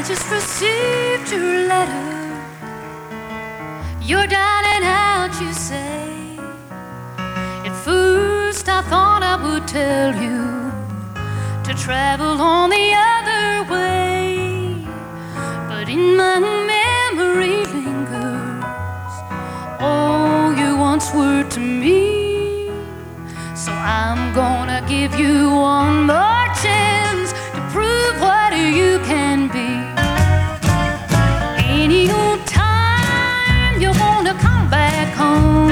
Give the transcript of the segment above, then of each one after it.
I just received your letter. You're down and out, you say. At first I thought I would tell you to travel on the other way, but in my memory lingers all your once were to me. So I'm gonna give you one more chance to prove what you can be. Any old time you wanna come back home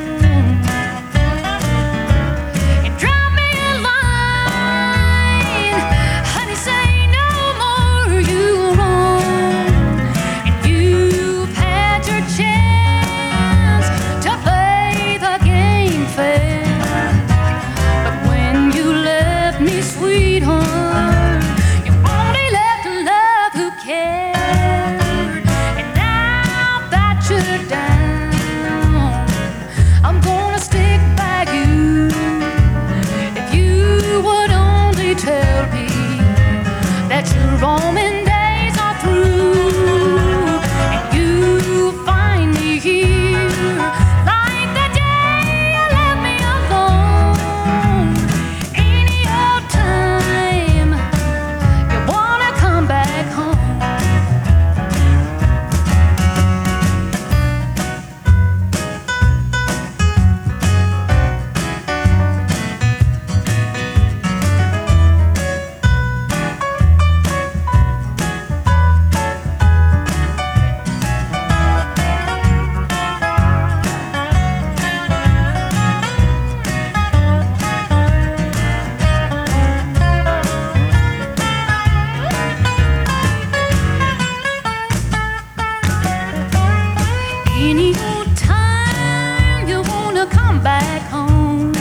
and drop me a line, honey, say no more you wrong. And you've had your chance to play the game fair, but when you left me, sweetheart, you only left a love who cared. And now that you're down, I'm gonna stick by you. If you would only tell me that your Roman days are through, and you find me here like the day you left me alone. Any old time you wanna come back home. Any old time you wanna come back home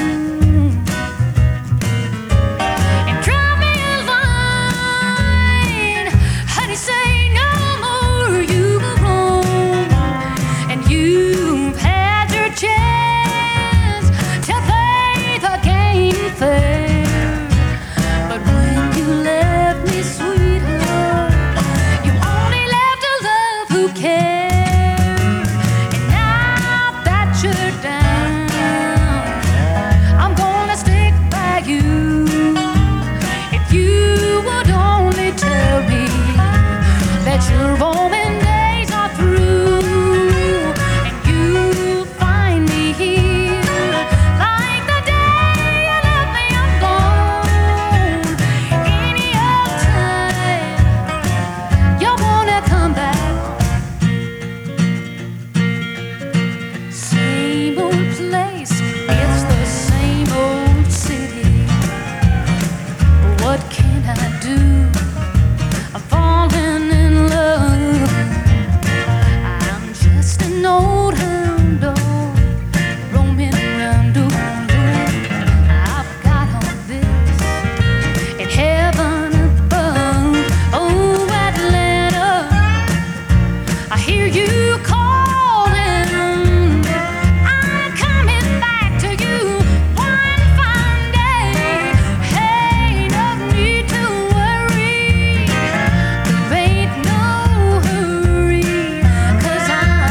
and drop me a line, honey, say no more you wrong. And you've had your chance to play the game fair, but when you left me, sweetheart, you only left a love who cared. And now that you're down, I'm gonna stick by you. If you would only tell me that your Roman days are through, and you find me here like the day you left me alone. Any old time you wanna come back. Same old place, it's the same old city. What can I do? I'm falling in love. I'm just an old hound dog roaming around doing good. I've got all this in heaven above. Oh, Atlanta, I hear you calling. I'm coming back to you one fine day. Hey, no need to worry, there ain't no hurry, 'cause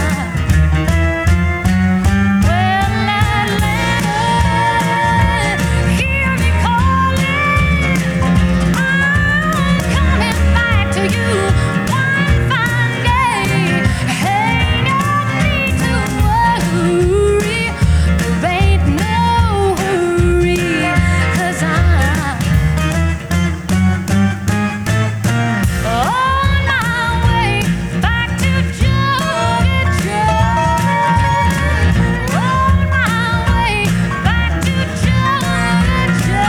well, Atlanta, hear me calling. I'm coming back to you one fine day. Hey, no need to worry, there ain't no hurry, 'cause on my way back to Georgia. On my way back to Georgia.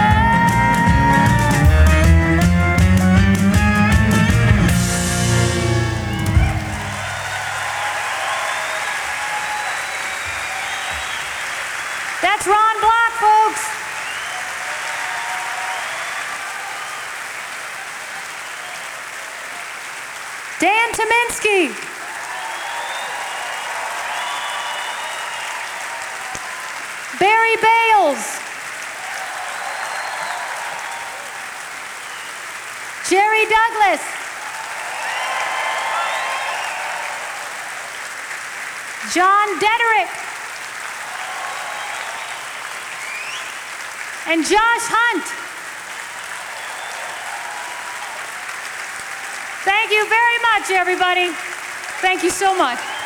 That's Ron Block, folks. Dan Tyminski. Barry Bales. Jerry Douglas. John Dederick, and Josh Hunt. Thank you very much, everybody. Thank you so much.